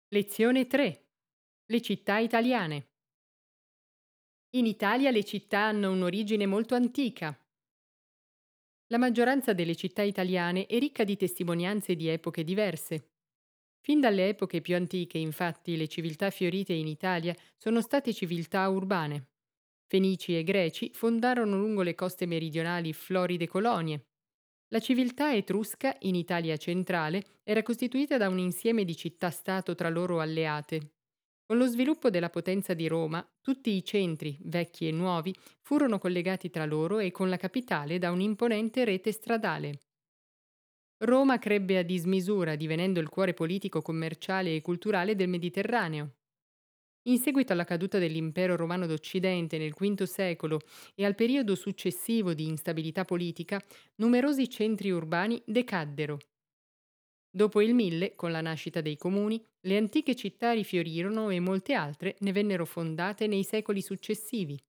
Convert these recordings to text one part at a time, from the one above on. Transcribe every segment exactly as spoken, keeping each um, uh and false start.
Lezione tre. Le città italiane. In Italia le città hanno un'origine molto antica. La maggioranza delle città italiane è ricca di testimonianze di epoche diverse. Fin dalle epoche più antiche, infatti, le civiltà fiorite in Italia sono state civiltà urbane. Fenici e Greci fondarono lungo le coste meridionali floride colonie. La civiltà etrusca, in Italia centrale, era costituita da un insieme di città-stato tra loro alleate. Con lo sviluppo della potenza di Roma, tutti i centri, vecchi e nuovi, furono collegati tra loro e con la capitale da un'imponente rete stradale. Roma crebbe a dismisura, divenendo il cuore politico, commerciale e culturale del Mediterraneo. In seguito alla caduta dell'Impero Romano d'Occidente nel quinto secolo e al periodo successivo di instabilità politica, numerosi centri urbani decaddero. Dopo il Mille, con la nascita dei comuni, le antiche città rifiorirono e molte altre ne vennero fondate nei secoli successivi.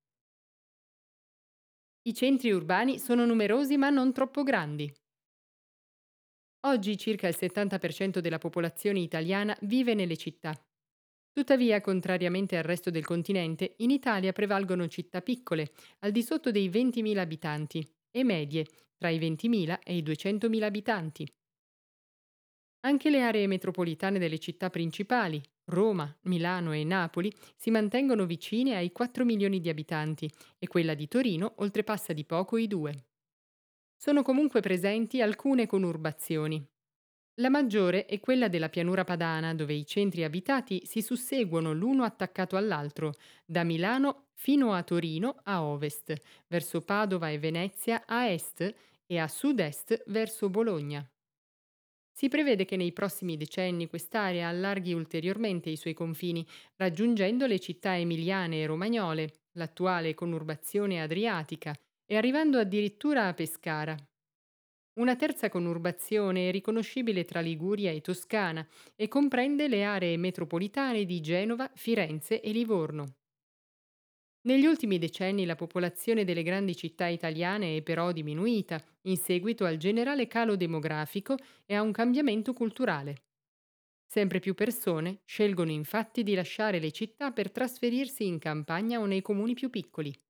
I centri urbani sono numerosi ma non troppo grandi. Oggi circa il settanta per cento della popolazione italiana vive nelle città. Tuttavia, contrariamente al resto del continente, in Italia prevalgono città piccole, al di sotto dei ventimila abitanti, e medie, tra i ventimila e i duecentomila abitanti. Anche le aree metropolitane delle città principali, Roma, Milano e Napoli, si mantengono vicine ai quattro milioni di abitanti e quella di Torino oltrepassa di poco i due. Sono comunque presenti alcune conurbazioni. La maggiore è quella della pianura padana, dove i centri abitati si susseguono l'uno attaccato all'altro, da Milano fino a Torino a ovest, verso Padova e Venezia a est e a sud-est verso Bologna. Si prevede che nei prossimi decenni quest'area allarghi ulteriormente i suoi confini, raggiungendo le città emiliane e romagnole, l'attuale conurbazione adriatica, e arrivando addirittura a Pescara. Una terza conurbazione è riconoscibile tra Liguria e Toscana e comprende le aree metropolitane di Genova, Firenze e Livorno. Negli ultimi decenni la popolazione delle grandi città italiane è però diminuita in seguito al generale calo demografico e a un cambiamento culturale. Sempre più persone scelgono infatti di lasciare le città per trasferirsi in campagna o nei comuni più piccoli.